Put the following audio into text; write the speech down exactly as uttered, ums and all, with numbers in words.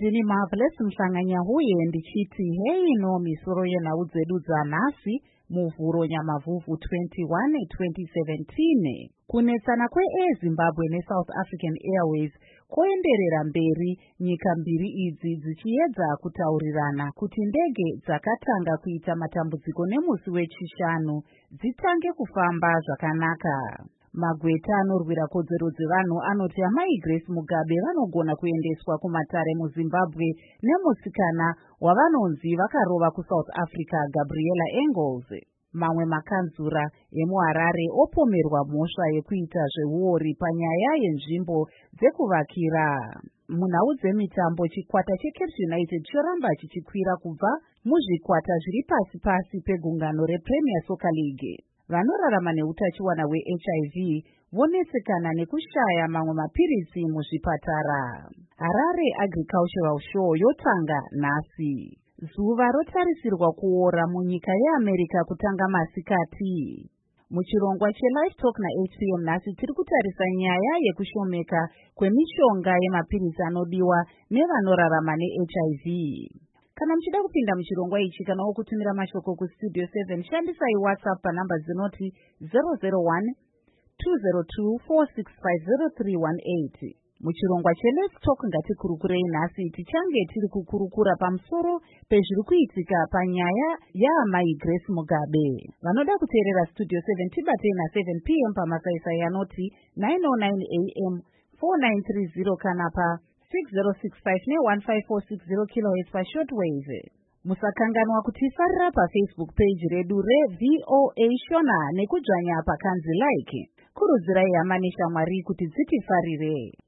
Ndini Marvelous Mhlanganya huye ndichiti hei no misoro yenhau dzedu dzanhasi muvhuro nyamavhuvhu twenty-one twenty seventeen. Kunetsana kweAir-Zimbabwe neSouth African Airways koenderera mberi, nyika mbiri idzi dzichiedza kutaurirana kuti ndege dzakatanga kuita matambudziko nemusi wechishanu dzitange kufamba zvakanaka. Magweta anorwira kodzero dzevanhu anoti amai Grace Mugabe vanogona kuendeswa kumatare muZimbabwe nemusikana wavanonzi vakarova kuSouth Africa Gabriella Engels. Mamwe makanzura emuHarare opomerwa mhosva yekuita zveuori panyaya yenzvimbo dzekuvakira. Munhau dzemitambo, chikwata cheCape United choramba chichikwira kubva muzvikwata zviri pasi pasi pegungano rePremier Soccer League. Vanorarama neutachiwana hweH I V vonesekana nekushaya mamwe mapirisi muzvipatara. Harare Agricultural Show yotanga nhasi. Zuva rotarisirwa kuora munyika yeAmerica kutanga masikati. Muchirongwa cheLive Talk naH P M nhasi tiri kutarisa nyaya yekushomeka kwemishonga yemapirisi anodiwa nevanorarama neH I V. Kana muchida kupinda muchirongwa ichi kana wokutumira mashoko kustudio seven, shandisai WhatsApp panhamba dzinoti zero zero one two zero two four six five zero three one eight. Muchirongwa cheLet's Talk ngatikurukurei nhasi tichange tiri kukurukura pamusoro pezviri kuitika panyaya yaamai Grace Mugabe. Vanoda kuteerera Studio seven tibatei na7 p m pamasaisai anoti nine oh nine a m four nine three zero kana pa six zero six five ne one five four six zero kilohertz pashortwave. Musakanganwa kutisarira paFacebook page redu reV O A Shona nekudzvanya pakanzi like. Kurudzirai hama neshamwari kuti dzitifarire.